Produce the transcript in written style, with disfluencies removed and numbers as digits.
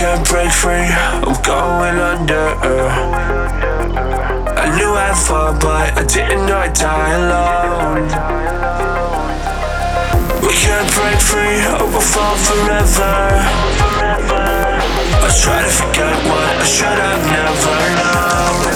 can't break free, I'm going under. I knew I'd fall, but I didn't know I'd die alone. We can't break free, or we'll fall forever. I try to forget what I should have never known.